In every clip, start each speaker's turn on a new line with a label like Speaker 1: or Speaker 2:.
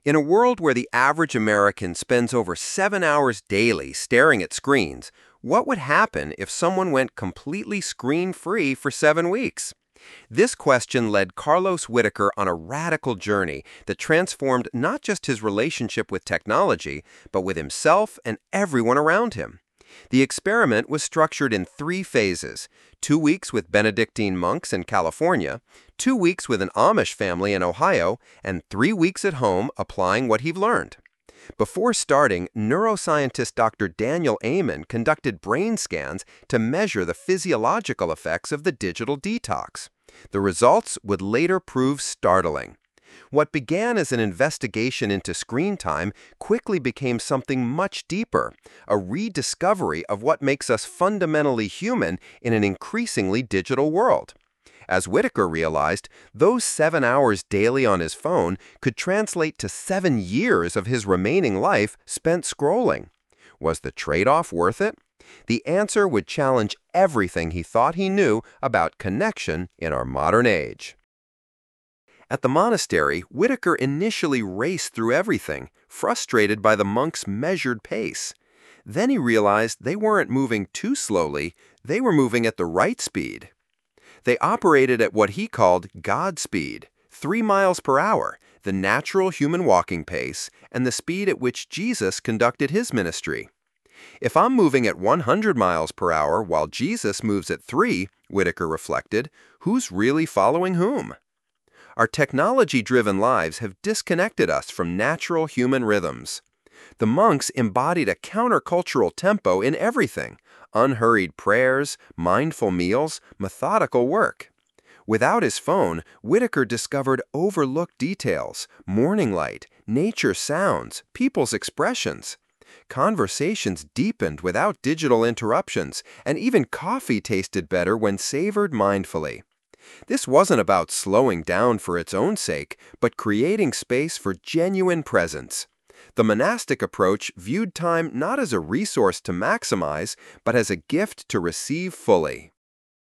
Speaker 1: In a world where the average American spends over 7 hours daily staring at screens, what would happen if someone went completely screen-free for 7 weeks? This question led Carlos Whitaker on a radical journey that transformed not just his relationship with technology, but with himself and everyone around him. The experiment was structured in 3 phases: 2 weeks with Benedictine monks in California, 2 weeks with an Amish family in Ohio, and 3 weeks at home applying what he'd learned. Before starting, neuroscientist Dr. Daniel Amen conducted brain scans to measure the physiological effects of the digital detox. The results would later prove startling. What began as an investigation into screen time quickly became something much deeper, a rediscovery of what makes us fundamentally human in an increasingly digital world. As Whitaker realized, those 7 hours daily on his phone could translate to 7 years of his remaining life spent scrolling. Was the trade-off worth it? The answer would challenge everything he thought he knew about connection in our modern age. At the monastery, Whitaker initially raced through everything, frustrated by the monks' measured pace. Then he realized they weren't moving too slowly, they were moving at the right speed. They operated at what he called God speed, 3 miles per hour, the natural human walking pace, and the speed at which Jesus conducted his ministry. If I'm moving at 100 miles per hour while Jesus moves at 3, Whitaker reflected, who's really following whom? Our technology-driven lives have disconnected us from natural human rhythms. The monks embodied a countercultural tempo in everything: unhurried prayers, mindful meals, methodical work. Without his phone, Whitaker discovered overlooked details: morning light, nature sounds, people's expressions. Conversations deepened without digital interruptions, and even coffee tasted better when savored mindfully. This wasn't about slowing down for its own sake, but creating space for genuine presence. The monastic approach viewed time not as a resource to maximize, but as a gift to receive fully.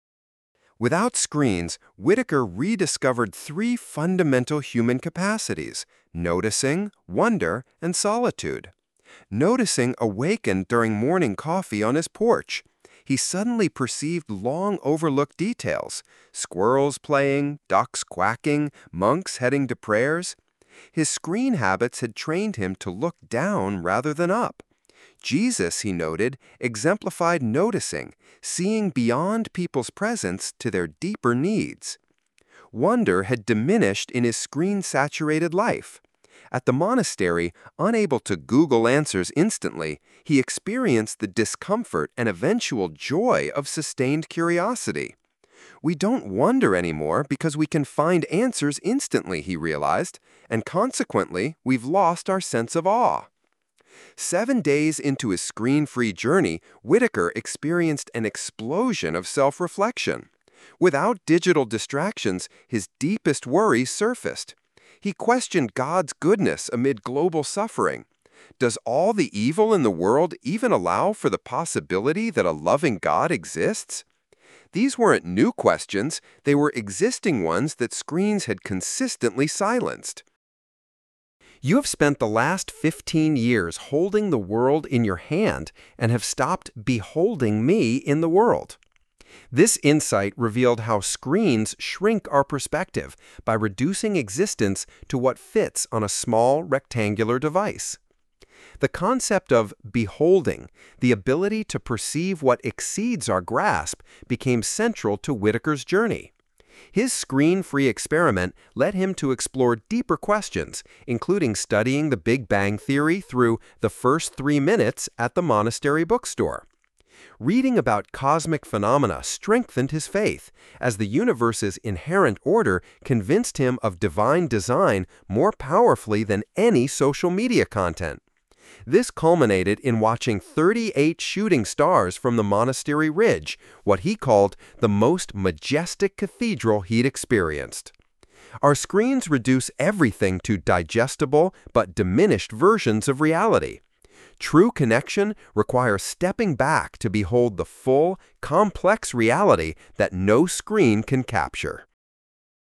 Speaker 1: Without screens, Whitaker rediscovered 3 fundamental human capacities: noticing, wonder, and solitude. Noticing awakened during morning coffee on his porch. He suddenly perceived long overlooked details: squirrels playing, ducks quacking, monks heading to prayers. His screen habits had trained him to look down rather than up. Jesus, he noted, exemplified noticing, seeing beyond people's presence to their deeper needs. Wonder had diminished in his screen-saturated life. At the monastery, unable to Google answers instantly, he experienced the discomfort and eventual joy of sustained curiosity. We don't wonder anymore because we can find answers instantly, he realized, and consequently, we've lost our sense of awe. 7 days into his screen-free journey, Whitaker experienced an explosion of self-reflection. Without digital distractions, his deepest worries surfaced. He questioned God's goodness amid global suffering. Does all the evil in the world even allow for the possibility that a loving God exists? These weren't new questions, they were existing ones that screens had consistently silenced. You have spent the last 15 years holding the world in your hand and have stopped beholding me in the world. This insight revealed how screens shrink our perspective by reducing existence to what fits on a small rectangular device. The concept of beholding, the ability to perceive what exceeds our grasp, became central to Whitaker's journey. His screen-free experiment led him to explore deeper questions, including studying the Big Bang Theory through The First 3 Minutes at the monastery bookstore. Reading about cosmic phenomena strengthened his faith, as the universe's inherent order convinced him of divine design more powerfully than any social media content. This culminated in watching 38 shooting stars from the monastery ridge, what he called the most majestic cathedral he'd experienced. Our screens reduce everything to digestible but diminished versions of reality. True connection requires stepping back to behold the full, complex reality that no screen can capture.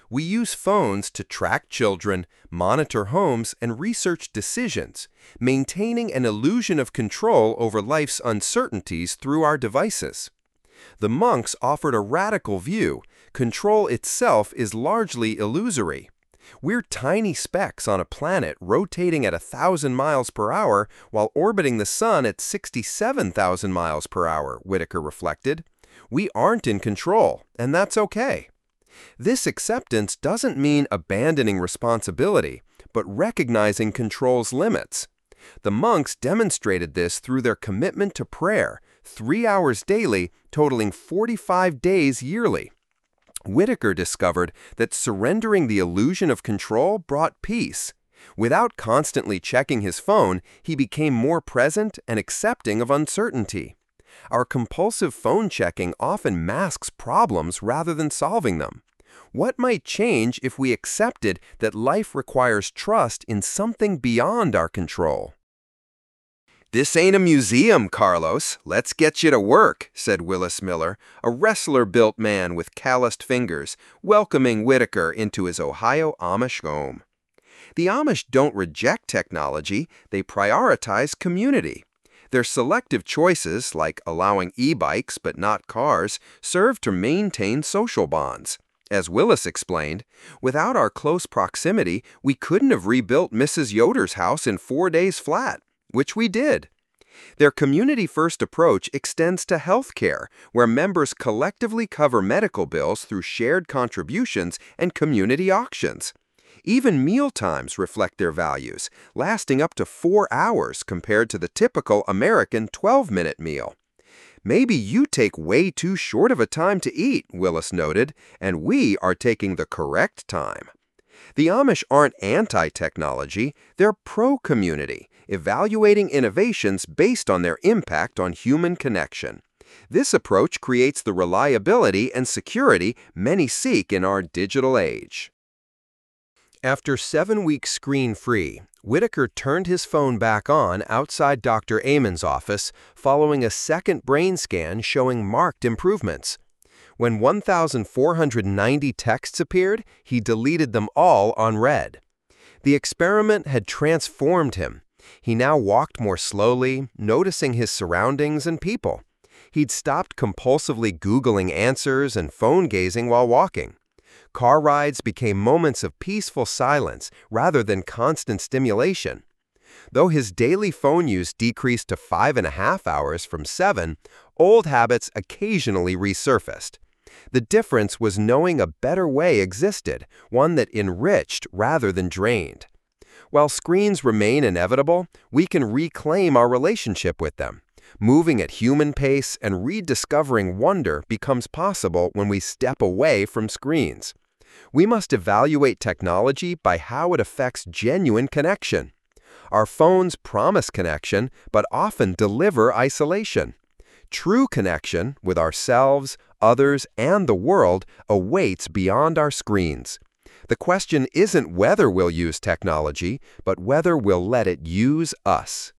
Speaker 1: We use phones to track children, monitor homes, and research decisions, maintaining an illusion of control over life's uncertainties through our devices. The monks offered a radical view. Control itself is largely illusory. We're tiny specks on a planet rotating at 1,000 miles per hour while orbiting the sun at 67,000 miles per hour, Whitaker reflected. We aren't in control, and that's okay. This acceptance doesn't mean abandoning responsibility, but recognizing control's limits. The monks demonstrated this through their commitment to prayer, 3 hours daily, totaling 45 days yearly. Whitaker discovered that surrendering the illusion of control brought peace. Without constantly checking his phone, he became more present and accepting of uncertainty. Our compulsive phone checking often masks problems rather than solving them. What might change if we accepted that life requires trust in something beyond our control? "This ain't a museum, Carlos. Let's get you to work," said Willis Miller, a wrestler-built man with calloused fingers, welcoming Whitaker into his Ohio Amish home. The Amish don't reject technology, they prioritize community. Their selective choices, like allowing e-bikes but not cars, serve to maintain social bonds. As Willis explained, without our close proximity, we couldn't have rebuilt Mrs. Yoder's house in 4 days flat, which we did. Their community-first approach extends to healthcare, where members collectively cover medical bills through shared contributions and community auctions. Even meal times reflect their values, lasting up to 4 hours compared to the typical American 12-minute meal. "Maybe you take way too short of a time to eat," Willis noted, "and we are taking the correct time." The Amish aren't anti-technology, they're pro-community, evaluating innovations based on their impact on human connection. This approach creates the reliability and security many seek in our digital age. After 7 weeks screen-free, Whitaker turned his phone back on outside Dr. Amon's office following a second brain scan showing marked improvements. When 1,490 texts appeared, he deleted them all on read. The experiment had transformed him. He now walked more slowly, noticing his surroundings and people. He'd stopped compulsively Googling answers and phone gazing while walking. Car rides became moments of peaceful silence rather than constant stimulation. Though his daily phone use decreased to 5.5 hours from 7, old habits occasionally resurfaced. The difference was knowing a better way existed, one that enriched rather than drained. While screens remain inevitable, we can reclaim our relationship with them. Moving at human pace and rediscovering wonder becomes possible when we step away from screens. We must evaluate technology by how it affects genuine connection. Our phones promise connection, but often deliver isolation. True connection with ourselves, others, and the world awaits beyond our screens. The question isn't whether we'll use technology, but whether we'll let it use us.